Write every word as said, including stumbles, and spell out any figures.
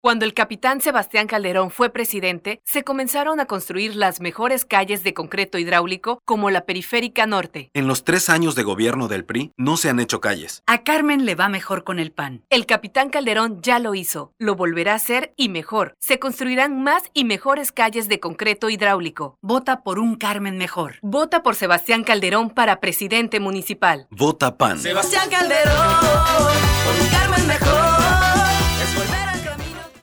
Cuando el capitán Sebastián Calderón fue presidente, se comenzaron a construir las mejores calles de concreto hidráulico como la Periférica Norte. En los tres años de gobierno del P R I, no se han hecho calles. A Carmen le va mejor con el P A N. El capitán Calderón ya lo hizo, lo volverá a hacer y mejor. Se construirán más y mejores calles de concreto hidráulico. Vota por un Carmen mejor. Vota por Sebastián Calderón para presidente municipal. Vota P A N. Sebastián Calderón, por un Carmen mejor.